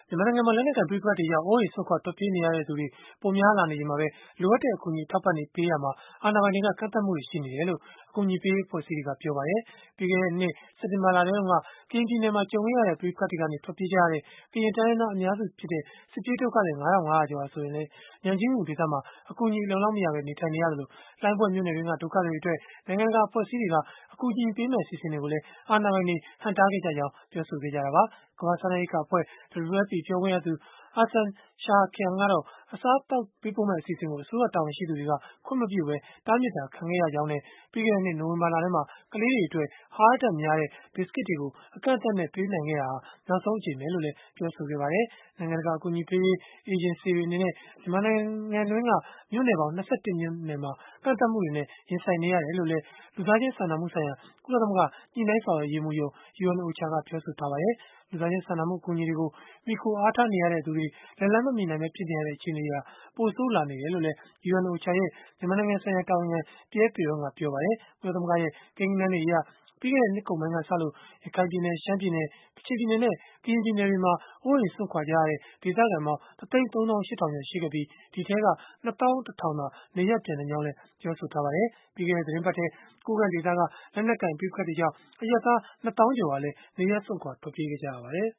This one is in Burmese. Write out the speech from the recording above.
မြန်မာနိုင်ငံမှာ လက်နက်ကိုင်ပဋိပက္ခတွေကြောင့် အိုးအိမ်စွန့်ခွာ ထွက်ပြေးနေရသူတွေ ပိုများလာနေချိန်မှာပဲ လိုအပ်တဲ့ အကူအညီ အထောက်အပံ့တွေ ပေးရာမှာ အာဏာပိုင်တွေက ကန့်သတ်မှုတွေ ရှိနေတယ်လို့ အကူအညီပေးရေး အဖွဲ့အစည်းတွေက ပြောပါတယ်။ ပြီးခဲ့တဲ့နှစ် စက်တင်ဘာလထဲတုန်းက ကရင်ပြည်နယ်မှာ ကြုံခဲ့ရတဲ့ ပဋိပက္ခတွေကနေ ထွက်ပြေးကြရတဲ့ ကရင်တိုင်းရင်းသား အများစုဖြစ်တဲ့ စစ်ပြေးဒုက္ခသည် ၅,၅၀၀ ကျော်ဟာ ဆိုရင်လည်း မြိုင်ကြီးငူဒေသမှာ အကူအညီ အလုံအလောက်မရဘဲ နေထိုင်နေရသလို၊ လှိုင်းဘွဲ့မြို့နယ်တွင်းက ဒုက္ခသည်တွေအတွက် နိုင်ငံတကာ အဖွဲ့အစည်းတွေက အကူအညီပေးမယ့် အစီအစဉ်တွေကိုလည်း အာဏာပိုင်တွေ ဟန့်တားခဲ့ကြကြောင်း ပြောဆိုခဲ့ကြတာပါ။ ကမ္ဘာ့စားနပ်ရိက္ခာအဖွဲ့ WFP ပြောခွင့်ရသူ Arsen Sahakyan ကတော့ အစားအသောက် ပေးပို့မယ့် အစီအစဉ်ကို အစိုးရတာဝန်ရှိသူတွေက ခွင့်မပြုဘဲ တားမြစ်တာ ခံခဲ့ရကြောင်းနဲ့ ပြီးခဲ့တဲ့နှစ် နိုဝင်ဘာလထဲမှာ ကလေးတွေအတွက် ဟာရဓာတ်များတဲ့ ဘီစကစ်တွေကို အကန့်အသတ်နဲ့ ပေးနိုင်ခဲ့တာဟာ နောက်ဆုံးအကြိမ်ပဲလို့လည်း ပြောပါတယ်။ နိုင်ငံတကာ အကူအညီပေးရေး အေဂျင်စီတွေ အနေနဲ့ မြန်မာနိုင်ငံတွင်းက မြို့နယ်ပေါင်း ၂၁ မြို့နယ်မှာ ကန့်သတ်မှုတွေနဲ့ ရင်ဆိုင်နေရတယ်လို့လည်း လူသားချင်းစာနာမှုဆိုင်ရာ ကုလသမဂ္ဂ ညှိနှိုင်းဆောင်ရွက်ရေးမှူးရုံး (UNOCHA) ကပြောဆိုထားပါတယ်။ လူသားချင်းစာနာမှု အကူအညီတွေကို မှီခိုအားထားနေရတဲ့သူတွေ လက်လှမ်းမမီနိုင်ဘဲ ဖြစ်နေရတဲ့ အခြေအနေတွေဟာ ပိုဆိုးလာနေတယ်လို့လည်း UNOCHA ရဲ့ မြန်မာနိုင်ငံဆိုင်ရာ တာဝန်ခံ Pierre Péron ကပြောပါတယ်။ ကုလသမဂ္ဂရဲ့ ကိန်းဂဏန်းတွေအရ ပြီးခဲ့တဲ့နှစ်ကုန်ပိုင်းကစလို့ ရခိုင်ပြည်နယ်၊ ရှမ်းပြည်နယ်၊ ကချင်ပြည်နယ်နဲ့ ကရင်ပြည်နယ်တွေမှာ အိုးအိမ်စွန့်ခွာကြရတဲ့ ဒေသခံပေါင်း ၁၃၈,၀၀၀ ကျော် ရှိခဲ့ပြီး၊ ဒီအထဲက ၂၁,၀၀၀ သာ နေရပ်ပြန်နိုင်ကြောင်းလည်း ပြောပါတယ်။ ပြီးခဲ့တဲ့ သီတင်းပတ်ထဲ ကိုးကန့်ဒေသက လက်နက်ကိုင် ပဋိပက္ခတွေကြောင့် အရပ်သား ၂ သောင်းကျော်ဟာလည်း နေရပ်စွန့်ခွာ ထွက်ပြေးခဲ့ကြရပါတယ်